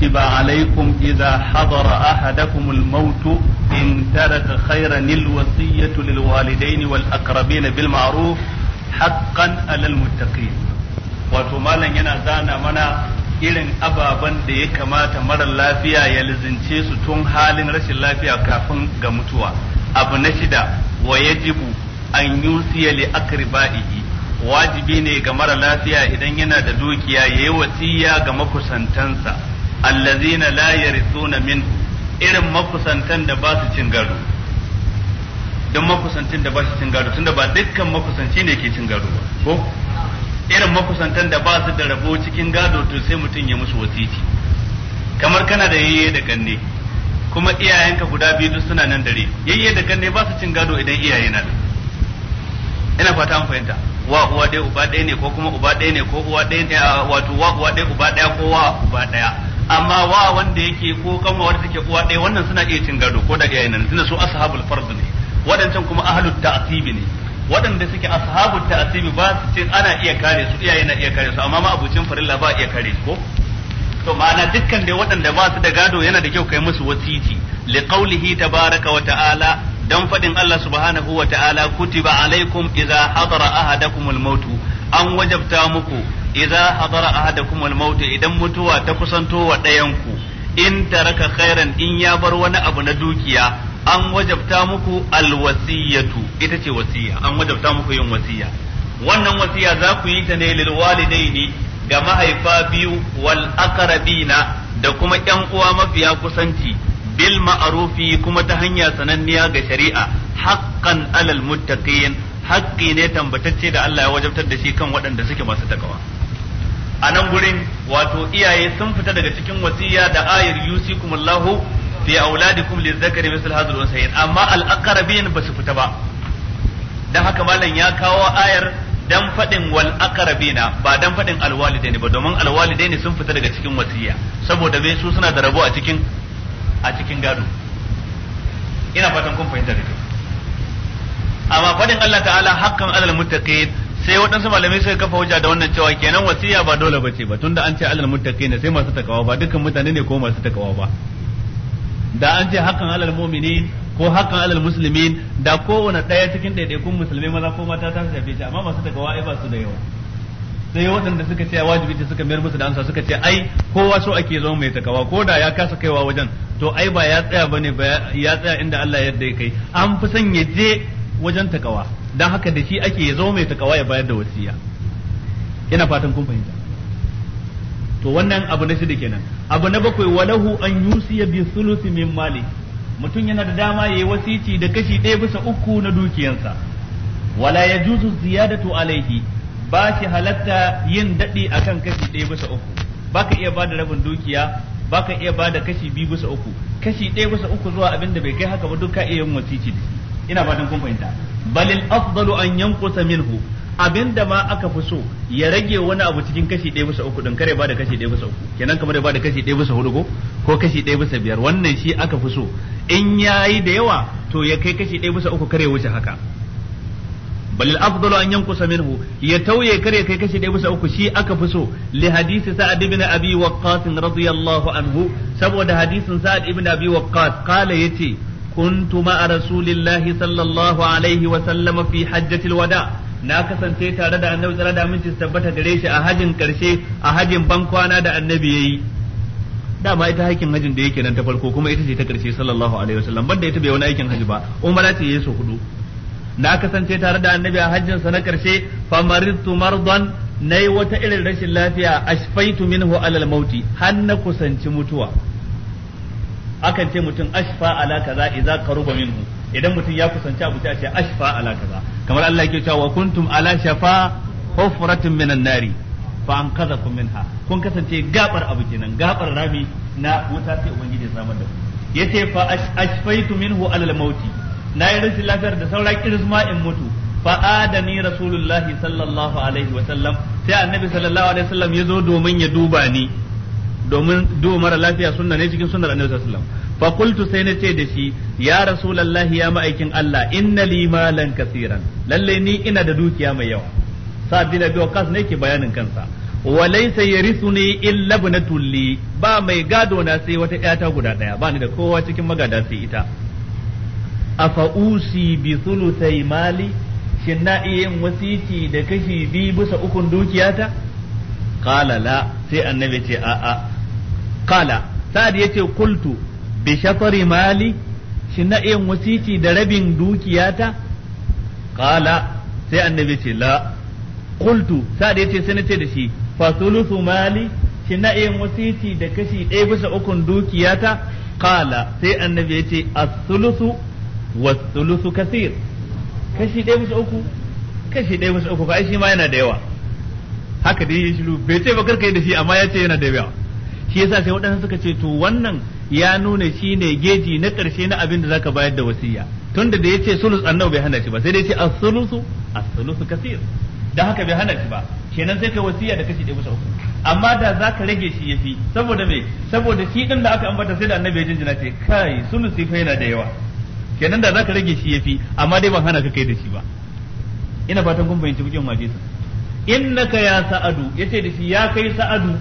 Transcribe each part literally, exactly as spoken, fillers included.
كتب عليكم إذا حضر أحدكم الموت إن ترك خيرا الوصية للوالدين والأقربين بالمعروف حقا على المتقين. وتمالا ينزانا منا irin ababen da ya kamata mara lafiya ya lizince su tun halin rashin lafiya kafin ga mutuwa. Abu na shida, wa yajibu an yusiya li akribaihi, wajibi ne ga mara lafiya idan yana da dukiya yayi wasiya ga makusantansa allazina la yarithuna minhu, irin makusantan da ba su cin gado. Don makusantin da ba su cin gado, tunda ba dukkan makusanci ne ke cin gado ba, ko irin makusantan da ba su da rabo cikin gado, to sai mutum ya musu wasiti. Kamar kana da yayye da kanne, kuma iyayenka guda biyu duk suna nan dare, yayye da kanne ba su cin gado idan iyaye na da. Ina fata an fahimta. Wa uwa ɗaya uba ɗaya ne, ko kuma uba ɗaya ne, ko uwa ɗaya ne, wato wa uwa ɗaya uba ɗaya, ko wa uba ɗaya. Amma wa wanda yake ko kanwa wanda take uwa ɗaya, wannan suna iya cin gado ko da iyayen nan, tunda su ashabul fard ne. Wadancan kuma ahlul ta'sibi ne. Waɗanda suke ashabul ta'sibi ba su ce ana iya kare su, iyaye na iya kare su, amma ma abucin farilla ba iya kare su, ko to ma'ana dukkan dai waɗanda ba su da gado yana da kyau kai musu wasiti. Li qawlihi tabaraka wa ta'ala, dan fadin Allah subhanahu wa ta'ala, kutiba alaikum idza hadara ahadakumul maut, an wajabta muku idza hadara ahadakumul maut, idan mutuwa ta kusanto wa ɗayan ku, in taraka khairan, in ya bar wani abu na dukiya, an wajabta muku alwasiyatu, ita ce wasiya, an wajabta muku yin wasiya. Wannan wasiya za ku yi ta ne lil walidaini, ga mahaifa biyu, wal aqrabina, da kuma ƴan uwa mafiya kusanci, bil ma'rufi, kuma ta hanya sananniya ga shari'a, haqqan alal muttaqin, haqqi ne tambatacce da Allah ya wajabtar da shi kan waɗanda suke masu takawa. A nan gurin wato iyaye sun fita daga cikin wasiya da ayar yusikumullahu fi auladikum lizzakari misl hadhal unsayin, amma al aqrabin ba su fita ba. Dan haka malam ya kawo ayar dan fadin wal aqrabina, ba dan fadin al walidaini ba, domin al walidaini sun fita daga cikin wasiya saboda bai su suna da rabo a cikin a cikin gado. Ina fatan kun fahimta da kyau. Amma fadin Allah ta'ala haqqan alal muttaqin, sai waɗansu malamai suka kafa hujja da wannan cewa kenan wasiya ba dole bace ba, tunda an ce alal muttaqin sai masu takawa, ba dukkan mutane ne ko masu takawa ba. Da an ce haqqan alal mu'minin ko haqqan alal muslimin, da kowane ɗaya cikin ɗaiɗaikun musulmai maza ko mata ta shafe shi, amma masu takawa ai ba su da yawa. Sai waɗanda suka ce wajibi ce suka mayar musu da amsa, suka ce ai kowa so ake zama mai takawa, ko da ya kasa kaiwa wajen, to ai ba ya tsaya bane, ba ya tsaya inda Allah yadda ya kai, an fi son ya je wajen takawa, dan haka da shi ake ya zama mai takawa ya bayar da wasiya. Ina fatan kun fahimta. To wannan abu na shida kenan. Abu na bakwai, walahu an yusiya bi thuluthi min mali, mutum yana da dama yayi wasici da kashi ɗaya bisa uku na dukiyansa. Wala yajuzu ziyadatu alaihi, ba shi halatta yin daɗi akan kashi ɗaya bisa uku. Baka iya bada rabin dukiya, baka iya bada kashi biyu bisa uku, kashi ɗaya bisa uku zuwa abin da bai kai haka ba duk ka iya yin wasici da shi. Ina fatan kun fahimta. Balil afdalu an yanqusa minhu, abinda ma aka fi so ya rage wani abu cikin kashi ɗaya bisa uku din, kare ba da kashi ɗaya bisa uku, kenan kamar ya ba da kashi ɗaya bisa hudu ko ko kashi ɗaya bisa biyar, wannan shi aka fi so. In yayi da yawa to ya kai kashi ɗaya bisa uku, kare wuce haka. Balil afdalu an yanqusa minhu, ya tauye kare kai kashi ɗaya bisa uku, shi aka fi so. Li hadisi Sa'ad ibn Abi Waqqas radiyallahu anhu, saboda hadisin Sa'ad ibn Abi Waqqas kala yace kuntu ma'a rasulillahi sallallahu alaihi wa sallam fi hajjatil wada, na kasance tare da annabi tsara da aminci tabbata gare shi a hajin karshe, a hajin bankwana da annabi yayi. Dama ita hakin hajin da yake nan ta farko, kuma ita ce ta karshe sallallahu alaihi wasallam, banda ita bai wani aikin haji ba, umara ce yayi so hudu. Na kasance tare da annabi a hajjin sa na karshe, fa maridtu mardan, nayi wata irin rashin lafiya, ashfaitu minhu alal mauti, har na kusanci mutuwa. Akan ce mutum ashfa ala kaza idza qaruba minhu, idan mutum ya kusanci abu sai a ce ashfa ala kaza, kamar Allah yake cewa kuntum ala shafa hufratin minan nari fa anqadhakum minha, kun kasance gabar abu kenan, gabar rami na wuta, sai ubangiji ya samar da ku. Yace fa ashfaitu minhu alal mauti, na yi rashin lafiyar da saura kirisma in mutu, fa adani rasulullahi sallallahu alaihi wa sallam, sai annabi sallallahu alaihi wa sallam ya zo domin ya duba ni, domin duba mara lafiya sunna ne cikin sunnar annabi sallallahu alaihi wasallam. Fa qultu, sai na ce da shi, ya rasulullahi, ya ma'aikin Allah, inna li malan kaseeran, lalle ni ina da dukiya mai yawa. Sa'ad bin Abi Waqqas ne ke bayanin kansa. wa laysa yarithuni illa ibnatul li ba mai gado na sai wata ƴata guda daya ba ni da kowa cikin magada sai ita afa usi bi thuluthai mali shin na iya yin wasiki da kashi biyu bisa ukun dukiyata qala la sai annabi ce a a qala sa'ad yace qultu bi shatri mali shin na iya yin wasiki da rabin dukiyata qala sai annabi ce la qultu sa'ad yace sai nace da shi fa thuluthu mali shin na iya yin wasiki da kashi ɗaya bisa ukun dukiyata qala sai annabi yace as-thuluthu was-thuluthu kaseer kashi ɗaya bisa uku kashi ɗaya bisa uku fa shi ma yana da yawa haka dai ya shiru bai ce ba karka yi da shi amma ya ce yana da yawa shi yasa sai waɗansu suka ce to wannan ya nuna shi ne geji na ƙarshe na abin da zaka bayar da wasiya tunda da ya ce sulus annabi bai hana shi ba sai dai ce as-sulusu as-sulusu kaseer da haka bai hana shi ba kenan sai kai wasiya da kashi ɗaya bisa uku amma da zaka rage shi yafi saboda me saboda shi din da aka ambata sai da annabi ya jinjina ce kai sulusi fa yana da yawa kenan da zaka rage shi yafi amma dai ban hana ka kai da shi ba ina fatan kun fahimci bikin hadisin innaka ya sa'adu yace da shi ya kai sa'adu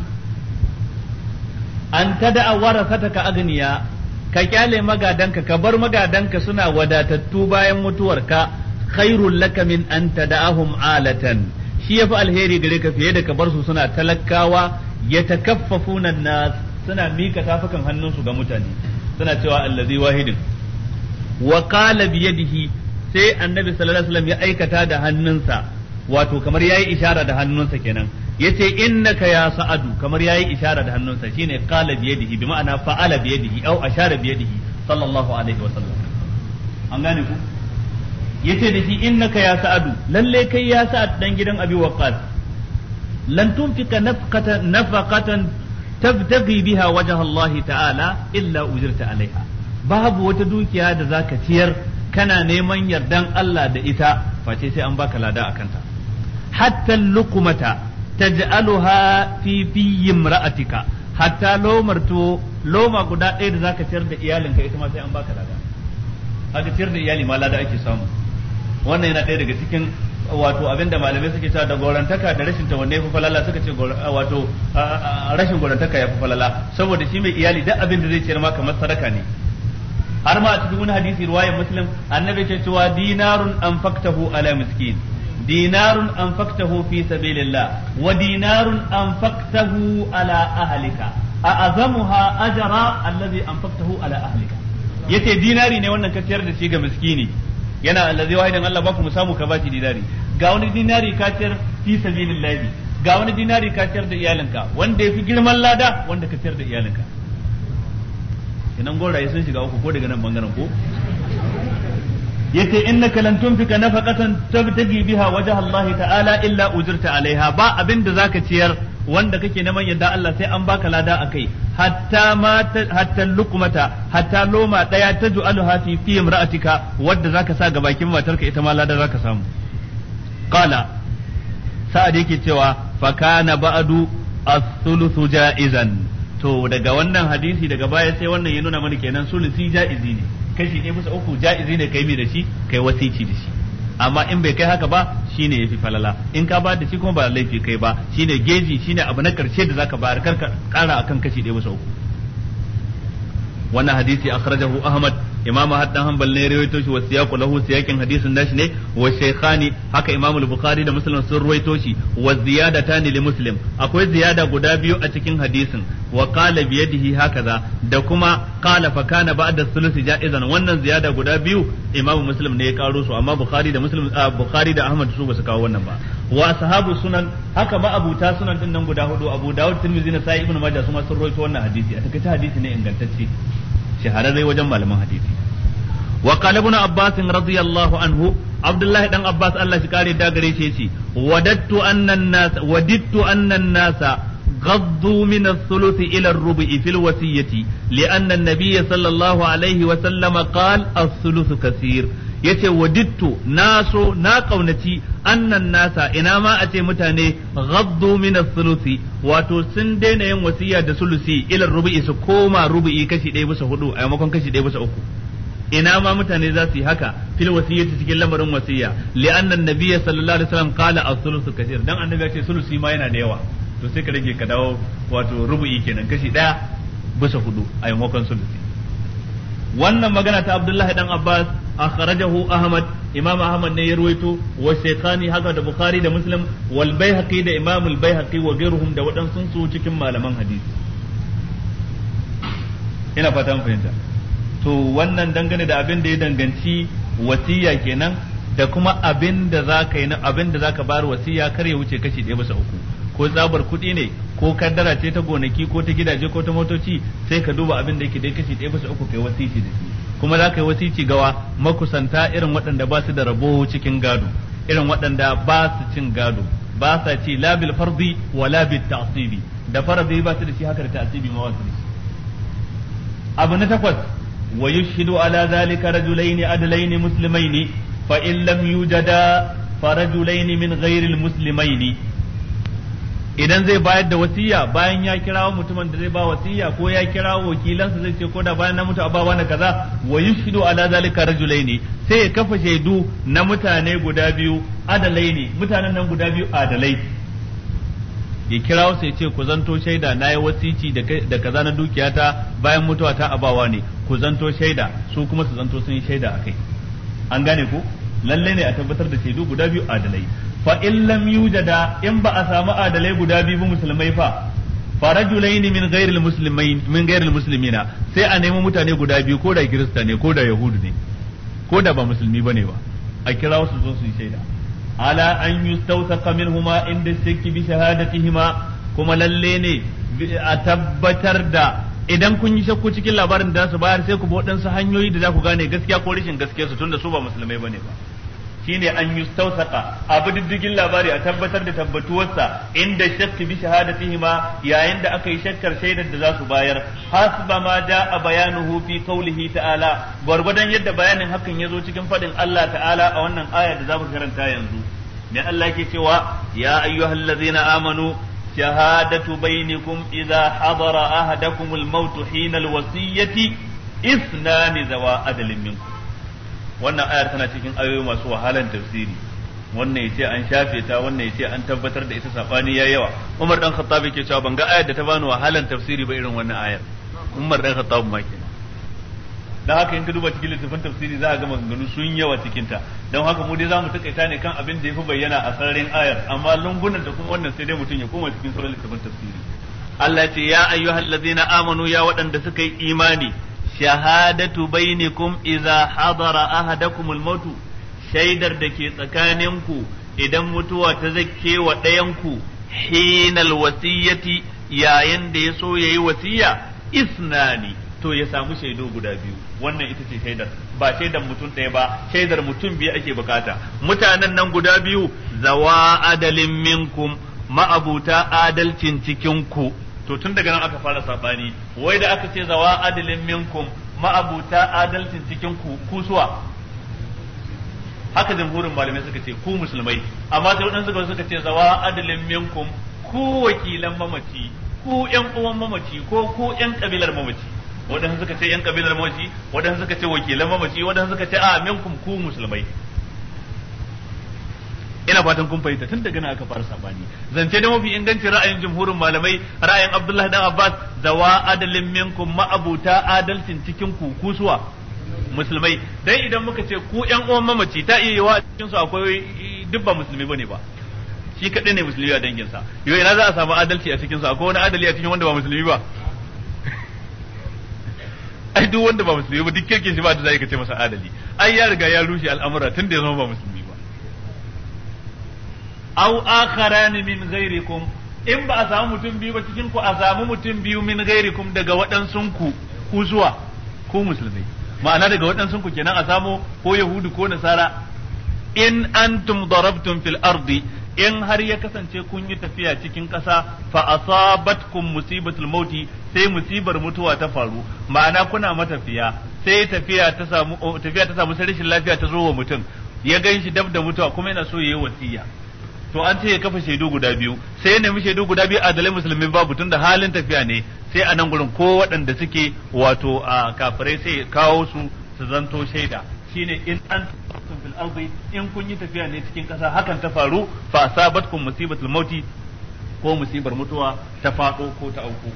an tada warasataka agniya ka kyale magadanka ka bar magadanka suna wadatattu bayan mutuwarka khairul laka min an tada'ahum alatan shi yafi alheri gare ka fiye da ka bar su suna talakawa yatakaffafuna nas suna mika tafukan hannunsu ga mutane suna cewa allazi wahidin wa qala bi yadihi sai annabi sallallahu alaihi wasallam ya aikata da hannunsa wato kamar yayi ishara da hannunsa kenan yace innaka ya sa'adu kamar yayi ishara da hannunsa shine qala bi yadihi bi ma'ana fa'ala bi yadihi aw ashara bi yadihi sallallahu alaihi wasallam an gane ku yace da shi innaka ya sa'adu lalle kai ya sa'ad dan gidan abi waqqas lan tunfika nafqatan nafaqatan tabtaghi biha wajha Allah ta'ala illa ujirta alaiha babu wata dukiya da zaka ciyar kana neman yardan Allah da ita face sai an baka lada akan ta hatta luqmata taj'aluha fi fi imra'atika hatta lomarto loma guda ɗaya da zaka ciyar da iyalinka ita ma sai an baka lada haka ciyar da iyali ma lada ake samu wannan yana ɗaya daga cikin wato abinda malamai suke cewa da gorantaka da rashin ta wanne yafi falala suka ce wato rashin gorantaka yafi falala saboda shi mai iyali duk abin da zai ciyar ma kamar sadaka ne har ma a cikin wani hadisi riwayar muslim annabi ce cewa dinarun anfaqtahu ala miskin dinarun anfaqtahu fi sabilillah wa dinarun anfaqtahu ala ahlika a azamuha ajra allazi anfaqtahu ala ahlika yace dinari ne wannan ka ciyar da shi ga miskini yana allazi wahidan Allah ba ku mu samu ka ba shi dinari ga wani dinari ka ciyar fi sabilillah ga wani dinari ka ciyar da iyalinka wanda yafi girman lada wanda ka ciyar da iyalinka inan goraye sun shiga uku ko daga nan bangaren ko yace innaka lan tunfika nafaqatan tabtagi biha wajha Allah ta'ala illa ujirta alaiha ba abin da zaka ciyar wanda kake neman yadda Allah sai an baka lada akai hatta ma hatta luqmata hatta loma daya taj'aluha fi fi imra'atika wadda zaka sa ga bakin matarka ita ma lada zaka samu qala sa'ad yake cewa fa kana ba'du as-thuluthu ja'izan to daga wannan hadisi daga baya sai wannan ya nuna mana kenan sulusi ja'izi ne kashi ne musa uku ja'izi ne kai mi da shi kai wasici da shi amma in bai kai haka ba shine yafi falala in ka ba da shi kuma ba laifi kai ba shine geji shine abu na karshe da zaka bayar karka kara akan kashi ɗaya musa uku wannan hadisi akhrajahu ahmad imam ahmad dan hanbal ne rawaito shi wa siyaqu lahu siyaqin hadisin nashi ne wa shaykhani haka imam al-bukhari da muslim sun rawaito shi wa ziyadatan li muslim akwai ziyada guda biyu a cikin hadisin wa qala bi yadihi hakaza da kuma qala fa kana ba'da thuluth ja'izan wannan ziyada guda biyu imam muslim ne ya karo su amma bukhari da muslim bukhari da ahmad su ba su kawo wannan ba wa ashabu sunan haka ma abuta sunan din nan guda hudu abu dawud tirmidhi na sai ibnu majah su ma sun rawaito wannan hadisi a takaice hadisi ne ingantacce shahararre wajen malaman hadisi wa qala ibn abbas radiyallahu anhu abdullah dan abbas Allah shi kare da gare shi yace wadattu anna an-nas wadittu anna an-nas غضوا من الثلث إلى الربع في الوصية لأن النبي صلى الله عليه وسلم قال الثلث كثير yace wadittu naso na kaunaci annan nasa ina ma a ce mutane ghaddu min as-sulusi wato sun daina yin wasiya da sulusi ila rubu'i su koma rubu'i kashi ɗaya bisa hudu a maimakon kashi ɗaya bisa uku ina ma mutane za su yi haka fil wasiyyati cikin lamarin wasiya li'anna an-nabiyya sallallahu alaihi wasallam qala as-sulusu kathir dan annabi ya ce sulusi ma yana da yawa to sai ka rage ka dawo wato rubu'i kenan kashi daya bisa hudu a yamakon sulusi. wannan magana ta Abdullahi dan Abbas akhrajahu Ahmad, Imam Ahmad ne ya ruwaito, wa Shaykhani haka da Bukhari da Muslim, wal Baihaqi da Imam al Baihaqi wa ghayruhum da wadansu su cikin malaman hadisi. ina fata mun fahimta. to wannan dangane da abin da ya danganci wasiya kenan, da kuma abin da zaka yi na abin da zaka bar wasiya kar ya wuce kashi ɗaya bisa uku, ko tsabar kuɗi ne ko kaddara ce ta gonaki ko ta gidaje ko ta motoci, sai ka duba abin da yake dai kashi ɗaya bisa uku kai wasici da shi. kuma za ka yi wasici gawa makusanta irin waɗanda ba su da rabo cikin gado, irin waɗanda ba su cin gado, ba sa ci la bil fardi wa la bil ta'sibi, da fardi ba su da shi haka da ta'sibi ma wasu da shi. abu na takwas, wa yushhidu ala zalika rajulaini adlaini muslimaini fa in lam yujada fa rajulaini min ghairil muslimaini. idan zai bayar da wasiya bayan ya kirawo mutumin da zai ba wasiya ko ya kirawo wakilansa zai ce ko da bayan na mutu a ba wani kaza, wa yushhidu ala zalika rajulaini, sai ya kafa shaidu na mutane guda biyu adalaini, mutanen nan guda biyu adalai, ya kirawo sai ce ku zanto shaida na yi wasici da kaza na dukiyata bayan mutuwa ta abawa ne, ku zanto shaida, su kuma su zanto sun yi shaida akai. an gane ku lalle ne a tabbatar da shaidu guda biyu adalai. fa in lam yujada, in ba a samu adalai guda biyu musulmai fa fa rajulaini min ghairil muslimin min ghairil muslimina, sai a nemi mutane guda biyu, ko da kirista ne ko da yahudu ne ko da ba musulmi bane ba, a kira su zo su yi shaida. ala an yustawsaqa minhuma inda shakki bi shahadatihima, kuma lalle ne a tabbatar da idan kun yi shakku cikin labarin da su bayar sai ku bi waɗansu hanyoyi da za ku gane gaskiya ko rashin gaskiya su, tunda su ba musulmai bane ba. shine an yustawsaqa, abu diddigin labari a tabbatar da tabbatuwarsa inda shakki bi shahadatihima, yayin da aka yi shakkar shaidar da za su bayar, hasba ma a bayanuhu fi qawlihi ta'ala, gwargwadon yadda bayanin hakan ya zo cikin fadin Allah ta'ala a wannan aya da zamu karanta yanzu. ne Allah yake cewa ya ayyuhallazina amanu shahadatu bainakum idza hadara ahadakumul maut hina alwasiyati isnani zawa adalin minkum. wannan ayar tana cikin ayoyi masu wahalan tafsiri, wannan yace an shafe ta, wannan yace an tabbatar da ita, sabani yayi yawa. Umar dan Khattab yake cewa ban ga ayar da ta bani wahalan tafsiri ba irin wannan ayar. Umar dan Khattab ma kenan. dan haka in ka duba cikin littafin tafsiri za ka ga maganganu sun yawa cikin ta, don haka mu dai zamu takaita ne kan abin da yafi bayyana a sararin ayar, amma lungunan da kuma wannan sai dai mutum ya koma cikin sauran littafin tafsiri. Allah ya ce ya ayyuhallazina amanu, ya waɗanda suka yi imani, shahadatu bainakum idza hadara ahadakumul maut, shaidar da ke tsakaninku idan mutuwa ta zakke wa ɗayanku, hinal wasiyati, yayin da ya so yayi wasiya, isnani, to ya samu shaidu guda biyu. wannan ita ce shaidar, ba shaidar mutum ɗaya ba, shaidar mutum biyu ake bukata. mutanen nan guda biyu zawa adalin minkum, ma'abuta adalcin cikin ku. to tun daga nan aka fara sabani, wai da aka ce zawa adalin minkum, ma'abuta adalcin cikin ku kusuwa, haka jamhurin malamai suka ce ku musulmai, amma sai wadansu suka suka ce zawa adalin minkum, ku wakilan mamaci, ku ƴan uwan mamaci, ko ku ƴan kabilar mamaci. wadansu suka ce ƴan kabilar mamaci, wadansu suka ce wakilan mamaci, wadansu suka ce a minkum ku musulmai. ina fatan kun fahimta, tun daga nan aka fara sabani. zance da mafi ingancin ra'ayin jumhurin malamai, ra'ayin Abdullahi dan Abbas, zawa adalin minkum, ma'abuta adalcin cikin ku kusuwa musulmai. dan idan muka ce ku ƴan uwan mamaci, ta iya yawa cikin su akwai duk ba musulmi bane ba, shi kadai ne musulmi a dangin sa, yau ina za a samu adalci a cikin su? akwai wani adali a cikin wanda ba musulmi ba? ai duk wanda ba musulmi ba duk kirkin shi ba da zai ka ce masa adali, ai ya riga ya rushe al'amura tun da ya zama ba musulmi. aw akharan min ghairikum, in ba a samu mutum biyu ba cikin ku, a samu mutum biyu min ghairikum, daga waɗansun ku ku zuwa ku musulmai, ma'ana daga waɗansun ku kenan a samu ko yahudu ko nasara. in antum darabtum fil ardi, in har ya kasance kun yi tafiya cikin ƙasa, fa asabatkum musibatul mauti, sai musibar mutuwa ta faru, ma'ana kuna matafiya, sai tafiya ta samu tafiya ta samu sai rashin lafiya ta zo wa mutum, ya ganshi dab da mutuwa kuma yana so yayi wasiya, to an ce ya kafa shaidu guda biyu, sai ya nemi shaidu guda biyu adalai musulmi babu, tun da halin tafiya ne, sai a nan gurin ko waɗanda suke wato a kafirai sai kawo su su zanto shaida. shine in an fil ardi, in kun yi tafiya ne cikin ƙasa hakan ta faru, fa asabatkum musibatul mauti, ko musibar mutuwa ta faɗo ko ta auku.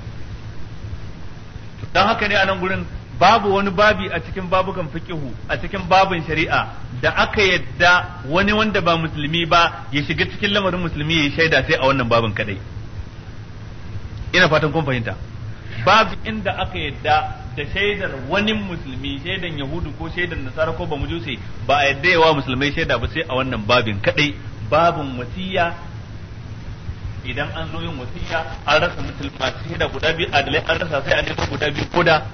Don haka ne a nan gurin babu wani babi a cikin babukan fiqihu a cikin babin shari'a da aka yadda wani wanda ba musulmi ba ya shiga cikin lamarin musulmi ya yi shaida sai a wannan babin kadai. Ina fatan kun fahimta. Babu inda aka yadda da shaidar wani musulmi, shaidan yahudu ko shaidan nasara ko bamujuse, ba a yadda yawa musulmai shaida ba sai a wannan babin kadai, babin wasiya. Idan an zo yin wasiya an rasa musulma shaida guda biyu adalai an rasa sai an nemo guda biyu koda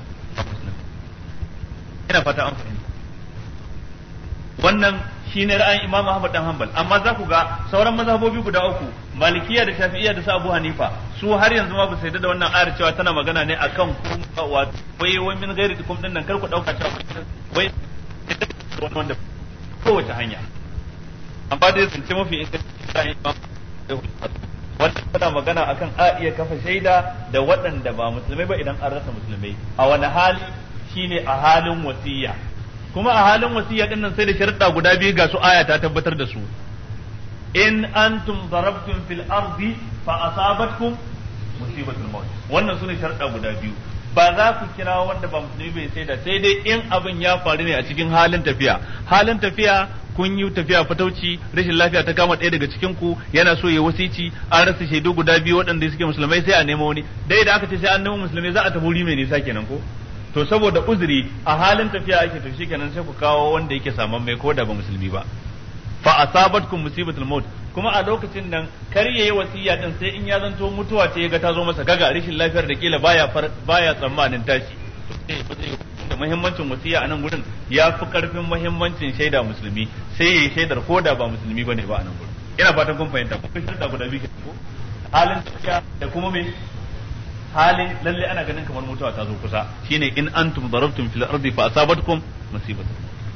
ina fata an fahimta. Wannan shine ra'ayin Imam Ahmad dan Hanbal, amma za ku ga sauran mazhabobi guda uku, Malikiya da Shafi'iyya da Abu Hanifa, su har yanzu ma ba su yarda da wannan ayar cewa tana magana ne akan kun wato wai wai min gairi kum din nan kar ku dauka cewa wai wanda kowace hanya. Amma dai sun ce mafi inganci wannan tana magana akan a iya kafa shaida da waɗanda ba musulmai ba idan an rasa musulmai. A wani hali? Shine a halin wasiya. Kuma a halin wasiya din nan sai da sharuɗa guda biyu ga su aya ta tabbatar da su. In antum darabtum fil ardi fa asabatkum musibatul maut. Wannan sune sharuɗa guda biyu. Ba za ku kira wanda ba musulmi bai sai da sai dai in abin ya faru ne a cikin halin tafiya. Halin tafiya kun yi tafiya fatauci, rashin lafiya ta kama ɗaya daga cikin ku yana so ya wasici, an rasa shaidu guda biyu waɗanda suke musulmai sai a nemo wani. Dai da aka ce sai an nemo musulmai za a tafi wuri mai nisa kenan ko? To saboda uzuri a halin tafiya ake to shikenan sai ku kawo wanda yake saman mai ko da ba musulmi ba. Fa asabatkum musibatul maut. Kuma a lokacin nan kar yayi wasiya din sai in ya zanto mutuwa ce ya ga ta zo masa gaga rashin lafiyar da kila baya baya tsammanin tashi. Da muhimmancin wasiya a nan gurin ya fi karfin muhimmancin shaida musulmi, sai yayi shaidar ko da ba musulmi bane ba a nan gurin. Ina fatan kun fahimta. Kun shaida guda biyu ko halin tafiya da kuma me halin lalle ana ganin kamar mutuwa ta zo kusa, shine in antum darabtum fil ardi fa asabatkum musibatu.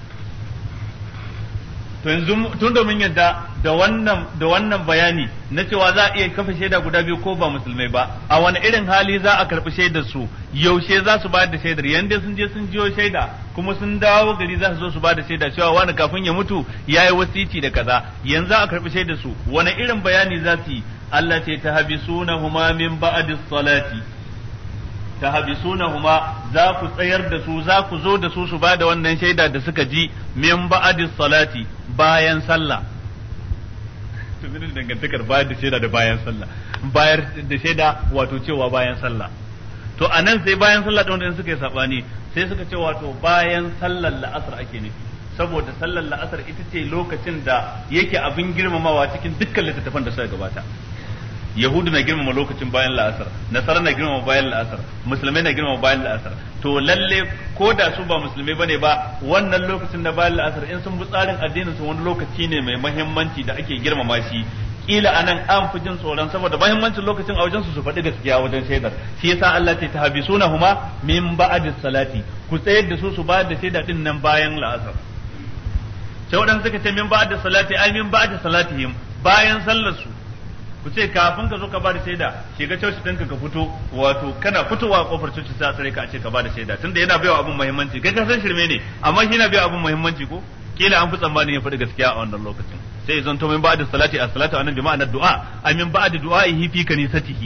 To yanzu tun da mun yadda da wannan da wannan bayani na cewa za a iya kafa shaida guda biyu ko ba musulmai ba, a wani irin hali za a karbi shaidar su, yaushe za su bayar da shaidar? Yanda sun je sun jiyo shaida kuma sun dawo gari za su zo su ba da shaida cewa wani kafin ya mutu yayi wasici da kaza, yanzu a karbi shaidar su, wani irin bayani za su yi? Allah ce tahbisunahuma min ba'di salati, tahbisunahuma za ku tsayar da su, za ku zo da su su bada wannan shaida da suka ji min ba'di salati bayan sallah. To min dangantakar bayar da shaida da bayan sallah, bayar da shaida wato cewa bayan sallah. To anan sai bayan sallah da wanda suka yi sabani sai suka ce wato bayan sallar la'asar ake nufi, saboda sallar la'asar ita ce lokacin da yake abin girmamawa cikin dukkan littattafan da suka gabata. Yahudu na girmama lokacin bayan la'asar, Nasara na girmama bayan la'asar, Musulmai na girmama bayan la'asar. To lalle ko da su ba musulmai bane ba, wannan lokacin na bayan la'asar in sun bi tsarin addinin su wani lokaci ne mai muhimmanci da ake girmama shi. Kila anan an fi jin tsoron saboda muhimmancin lokacin a wajen su su faɗi gaskiya wajen shaidar. Shi yasa Allah ta tahbisunahuma min ba'di salati, ku tsayar da su su ba da shaida din nan bayan la'asar. Sai waɗanda suka ce min ba'di salati ai min ba'di salatihim, bayan sallar su. Ku ce kafin ka zo ka bada shaida shiga coci ɗinka ka fito, wato kana fitowa a kofar coci sai tsare ka a ce ka bada shaida, tunda yana baiwa abin muhimmanci, kai ka san shirme ne amma shi yana baiwa abin muhimmanci ko kila an fi tsammanin ya faɗi gaskiya a wannan lokacin. Sai ya zanto min ba'da salati as-salatu anan bi ma'anar du'a, ay min ba'da du'a'ihi fi kanisatihi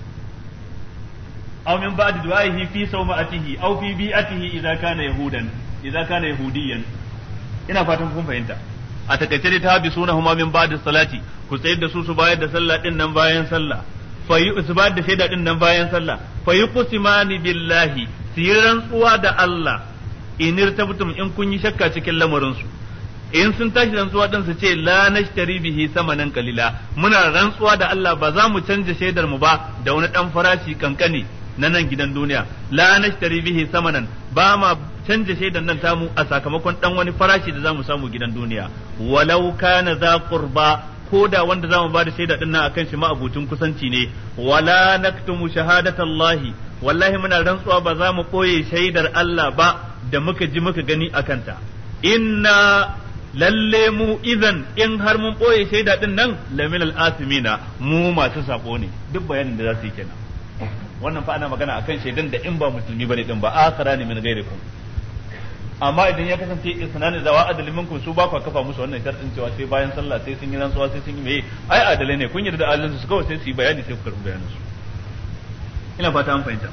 aw min ba'da du'a'ihi fi sawma'atihi aw fi bi'atihi idza kana yahudan idza kana yahudiyan. Ina fatan kun fahimta. A takaice dai ta bi sunahuma min ba'da salati, ku tsayar da su su bayar da sallah din nan bayan sallah, fa yi su bayar da shaida din nan bayan sallah, fa yuqsimani billahi, su yi rantsuwa da Allah, in irtabtum in kun yi shakka cikin lamarin su, in sun tashi rantsuwa din su ce la nashtari bihi samanan qalila, muna rantsuwa da Allah ba za mu canja shaidar mu ba da wani dan farashi kankani na nan gidan duniya, la nashtari bihi samanan, ba ma canja shaidan nan tamu a sakamakon dan wani farashi da zamu samu gidan duniya, walau kana za qurba, ko da wanda zamu bada shaida din nan akan shi ma'abucin kusanci ne, wala naktumu shahadatallahi, wallahi muna rantsuwa ba za mu koye shaidar Allah ba da muka ji muka gani akan ta, inna lalle mu idan in har mun boye shaida din nan laminal asimina, mu masu sako ne. Duk bayanin da za su yi kenan. Wannan fa ana magana akan shaidan da in ba musulmi bane din ba, akara ne min gairikum. amma idan ya kasance isnani zawa adalin minkum su ba ku kafa musu wannan sharadin cewa sai bayan sallah sai sun yi rantsuwa sai sun yi meye ai adalai ne kun yarda da adalin su kawai sai su yi bayani sai ku karbi bayanin su ina fata an fahimta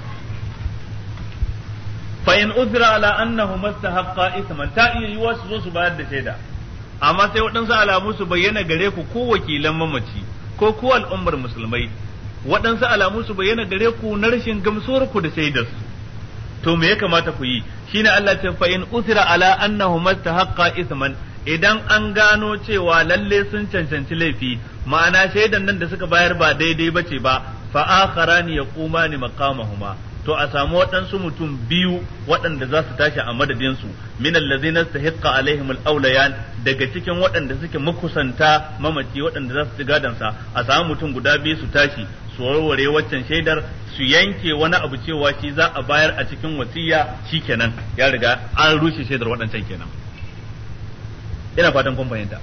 fa in uzra ala annahu mastahaqqa ithman ta iya yiwa su zo su bayar da shaida amma sai waɗansu alamu su bayyana gare ku ko wakilan mamaci ko ku al'ummar musulmai waɗansu alamu su bayyana gare ku na rashin gamsuwar ku da shaidar su to me ya kamata ku yi shine Allah ce fa in usira ala annahu mastahaqqa ithman idan an gano cewa lalle sun cancanci laifi ma'ana shaidan nan da suka bayar ba daidai bace ba fa akharani yaqumani maqamahuma to a samu waɗansu mutum biyu waɗanda za su tashi a madadin su min allazina stahiqqa alaihim al-awliyan daga cikin waɗanda suke makusanta mamaci waɗanda za su ci gadan sa a samu mutum guda biyu su tashi su warware waccan shaidar su yanke wani abu cewa shi za a bayar a cikin wasiya shikenan ya riga an rushe shaidar waɗancan kenan ina fatan kun fahimta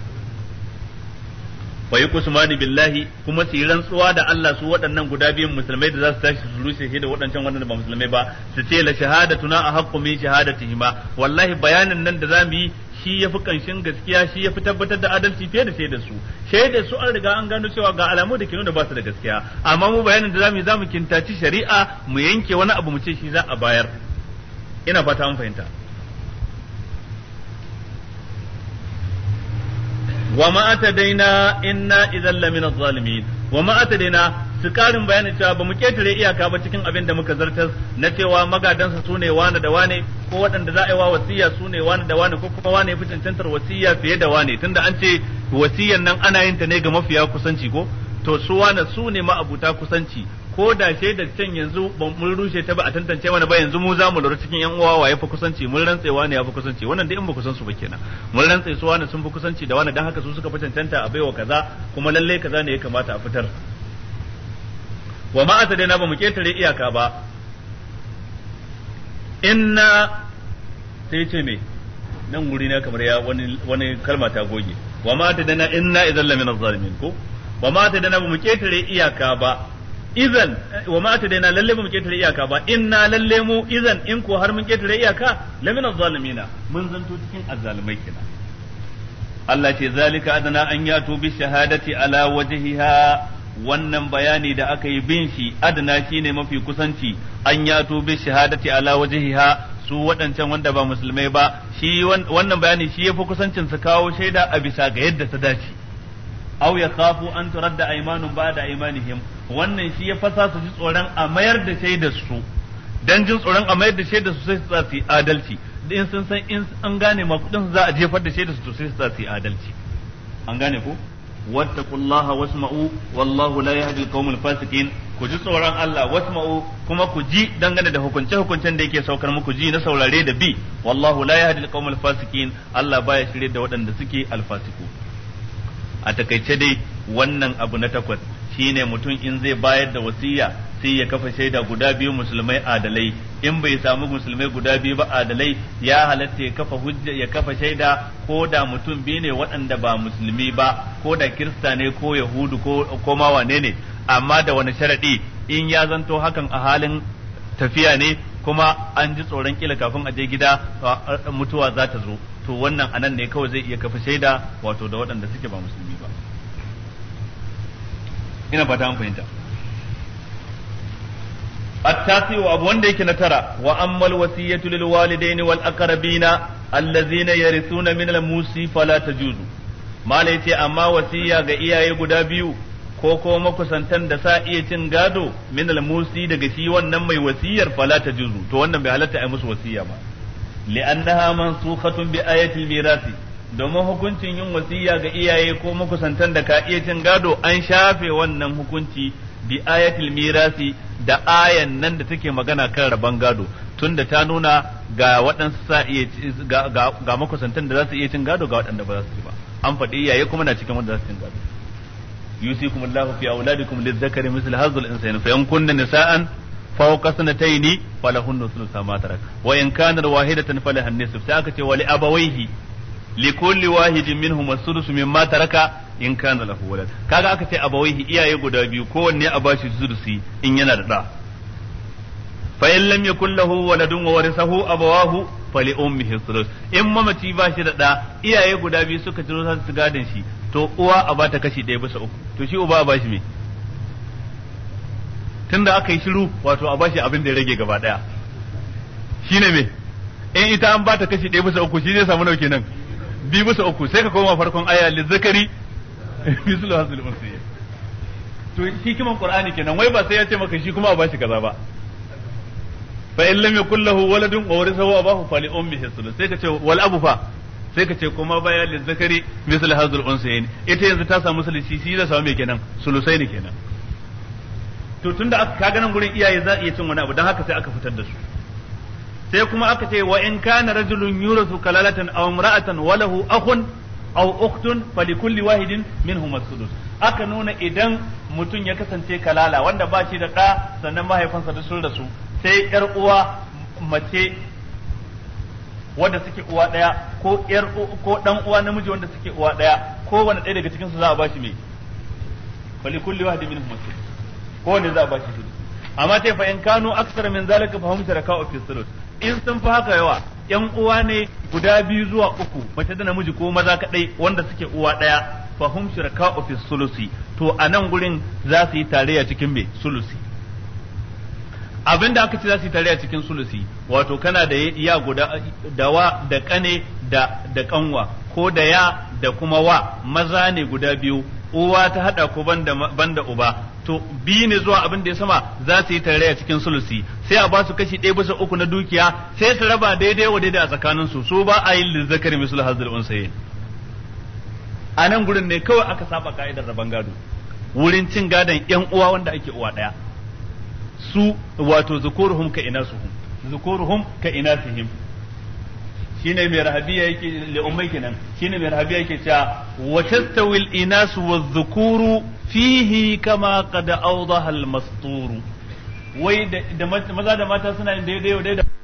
wa yuqsimani billahi kuma su yi rantsuwa da Allah su waɗannan guda biyun musulmai da za su tashi su rushe shaidar waɗancan waɗanda ba musulmai ba su ce la shahadatuna ahaqqu min shahadatihima wallahi bayanin nan da zamu yi shi yafi kanshin gaskiya shi yafi tabbatar da adalci fiye da shaidar su shaidar su an riga an gano cewa ga alamu da ke nuna ba su da gaskiya amma mu bayanin da zamu yi zamu kintaci shari'a mu yanke wani abu mu ce shi za a bayar ina fata an fahimta wa ma atadaina inna idan lamina zalimin wa ma atadaina su karin bayanin cewa ba mu ketare iyaka ba cikin abin da muka zartar na cewa magadansa su ne wane da wane ko waɗanda za a yi wa wasiya su ne wane da wane ko kuma wane fi cancantar wasiya fiye da wane tunda an ce wasiyan nan ana yin ta ne ga mafiya kusanci ko to su wane su ne ma'abuta kusanci ko da shaidar can yanzu mun rushe ta ba a tantance mana ba yanzu mu za mu lura cikin yan uwa waye fi kusanci mun rantsewa ne ya fi kusanci wannan dai in ba kusan su ba kenan mun rantse su wani sun fi kusanci da wani dan haka su suka fi cancanta a baiwa kaza kuma lalle kaza ne ya kamata a fitar wa ma atadaina ba mu ketare iyaka ba inna sai ce me nan guri na kamar ya wani wani kalma ta goge wa ma atadaina inna idan lamina zalimin ko wa ma atadaina ba mu ketare iyaka ba idan wa ma atadaina lalle ba mu ketare iyaka ba inna lalle mu idan in ko har mun ketare iyaka lamina zalimina mun zanto cikin azzalimai kina Allah ce zalika adana an yatu bi shahadati ala wajhiha wannan bayani da aka yi bin shi adana shine mafi kusanci an yato bi shahadati ala wajhiha su waɗancan wanda ba musulmai ba shi wannan bayani shi yafi kusancin su kawo shaida a bisa ga yadda ta dace aw ya khafu an turadda aymanun ba'da aymanihim wannan shi ya fasa su ji tsoron a mayar da shaidar su dan jin tsoron a mayar da shaidar su sai su tsaya su yi adalci in sun san in an gane makudin za a jefar da shaidar su to sai su tsaya su yi adalci an gane ko wattaqullaha wasma'u wallahu la yahdi al-qawmal fasiqin ku ji tsoron Allah wasma'u kuma ku ji dangane da hukunce hukuncen da yake saukar muku ji na saurare da bi wallahu la yahdi al-qawmal fasiqin Allah baya shirye da waɗanda suke alfasiku a takaice dai wannan abu na takwas shine mutum in zai bayar da wasiya sai ya kafa shaida guda biyu musulmai adalai in bai samu musulmai guda biyu ba adalai ya halatta ya kafa hujja ya kafa shaida ko da mutum biyu ne waɗanda ba musulmi ba ko da kirista ne ko yahudu ko ko ma wane ne amma da wani sharadi in ya zanto hakan a halin tafiya ne kuma an ji tsoron kila kafin a je gida mutuwa za ta zo to wannan anan ne kawai zai iya kafa shaida wato da waɗanda suke ba musulmi ba ina fata an fahimta التاسع وأبو وندك نترى وأما الوصية للوالدين والأقربين الذين يرثون من الموصي فلا تجوز ما ليتي أما وصية غيا يغدا بيو كوكو مكسنتن da sa iya cin gado min al-musi daga shi wannan mai wasiyar fala tajuzu to wannan bai halatta ai musu wasiya ba li'annaha mansukhatun bi ayatil mirasi domin hukuncin yin wasiya ga iyaye ko makusantan da ka iya cin gado an shafe wannan hukunci bi ayatil mirasi da ayan nan da take magana kan rabon gado tunda ta nuna ga waɗansu sa iya ga, ga, ga makusantan da za su iya cin gado ga waɗanda ba za su yi ba an faɗi iyaye kuma na cikin wanda za su cin gado yusikum Allahu fi auladikum lizzakari misl hadhil insayn fa in kunna nisaan fawqa sanatayn falahunna thulutha ma tarak wa in kana wahidatan falahan nisfu sai aka ce wa li abawayhi li kulli wahidin minhum as-sudus mimma taraka in kana lahu walad kaga aka ce abawaihi iyaye guda biyu kowanne a bashi sudusi in yana da da fa in lam yakul lahu waladun wa warithahu abawahu fali ummihi sulus. In mamaci ba shi da da iyaye guda biyu suka ciro sa su gadin shi to uwa a bata kashi ɗaya bisa uku to shi uba a bashi me tunda aka yi shiru wato a bashi abin da ya rage gaba daya shine me in ita an bata kashi ɗaya bisa uku shi zai samu nauke nan biyu bisa uku sai ka koma farkon aya lizzakari mislu hazil unsi to hikiman qur'ani kenan wai ba sai ya ce maka shi kuma a bashi kaza ba fa in lam yakul lahu waladun wa warithahu abahu fali ummihi sulus sai ka ce wal abu fa sai ka ce kuma baya lizzakari mislu hazil unsi ita yanzu ta samu sulusi shi zai samu me kenan sulusai ne kenan to tunda aka kaga nan gurin iyaye za iya cin wani abu dan haka sai aka fitar da su sai kuma aka ce wa in kana rajulun yurasu kalalatan aw imra'atan wa lahu akhun aw ukhtun falikulli wahidin minhum as-sudus aka nuna idan mutum ya kasance kalala wanda ba shi da da sannan mahaifansa da sun rasu sai yar uwa mace wanda suke uwa daya ko yar ko dan uwa namiji wanda suke uwa daya ko wani ɗaya daga cikin su za a bashi me falikulli wahidin minhum as-sudus ko wanda za a bashi sudus amma sai fa in kanu aksara min zalika fa hum sharaka'u fi sudus in sun fi haka yawa yan uwa ne guda biyu zuwa uku mace da namiji ko maza kadai wanda suke uwa daya fa hum sharaka'u fi sulusi to a nan gurin za su yi tarayya cikin me sulusi abinda aka ce za su yi tarayya cikin sulusi wato kana da ya guda da wa da kane da da kanwa ko da ya da kuma wa maza ne guda biyu uwa ta hada ko banda banda uba to biyu ne zuwa abin da ya sama za su yi tarayya cikin sulusi sai a ba su kashi ɗaya bisa uku na dukiya sai su raba daidai wa daidai a tsakanin su su ba a yin lizzakari misul hazil unsayin a nan gurin ne kawai aka saba ka'idar raban gado wurin cin gadon yan uwa wanda ake uwa ɗaya su wato zukuruhum ka inasuhum zukuruhum ka inasihim shine mai rahabiya yake li ummai kenan shine mai rahabiya yake cewa wa tastawil inasu wadh-dhukuru fihi kama qad awdaha al-masturu wai da maza da mata suna yin daidai daidai